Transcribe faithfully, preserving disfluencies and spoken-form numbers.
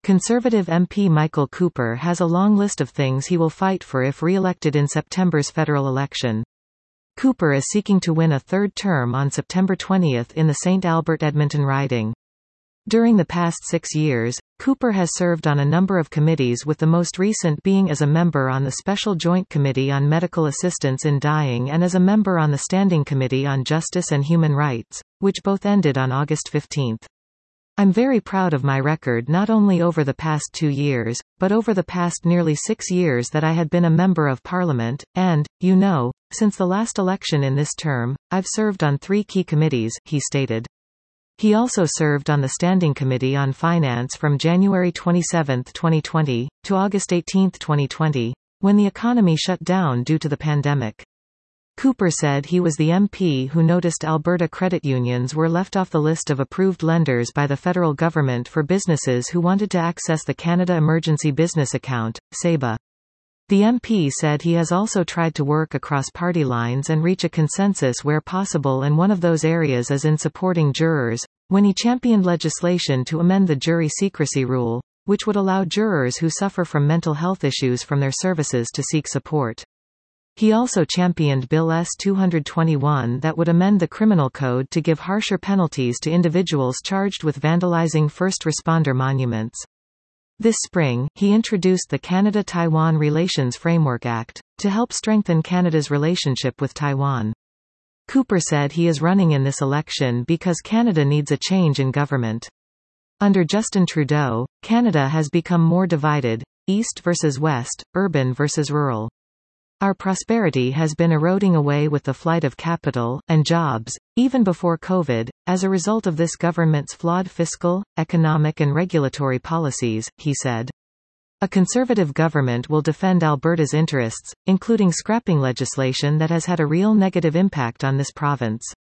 Conservative M P Michael Cooper has a long list of things he will fight for if re-elected in September's federal election. Cooper is seeking to win a third term on September twentieth in the Saint Albert Edmonton riding. During the past six years, Cooper has served on a number of committees, with the most recent being as a member on the Special Joint Committee on Medical Assistance in Dying and as a member on the Standing Committee on Justice and Human Rights, which both ended on August fifteenth. I'm very proud of my record not only over the past two years, but over the past nearly six years that I had been a member of Parliament, and, you know, since the last election in this term, I've served on three key committees, he stated. He also served on the Standing Committee on Finance from January twenty-seventh, twenty twenty, to August eighteenth, twenty twenty, when the economy shut down due to the pandemic. Cooper said he was the M P who noticed Alberta credit unions were left off the list of approved lenders by the federal government for businesses who wanted to access the Canada Emergency Business Account, C E B A. The M P said he has also tried to work across party lines and reach a consensus where possible, and one of those areas is in supporting jurors, when he championed legislation to amend the jury secrecy rule, which would allow jurors who suffer from mental health issues from their services to seek support. He also championed Bill S two twenty-one that would amend the criminal code to give harsher penalties to individuals charged with vandalizing first responder monuments. This spring, he introduced the Canada-Taiwan Relations Framework Act, to help strengthen Canada's relationship with Taiwan. Cooper said he is running in this election because Canada needs a change in government. Under Justin Trudeau, Canada has become more divided, east versus west, urban versus rural. Our prosperity has been eroding away with the flight of capital, and jobs, even before COVID, as a result of this government's flawed fiscal, economic and regulatory policies, he said. A Conservative government will defend Alberta's interests, including scrapping legislation that has had a real negative impact on this province.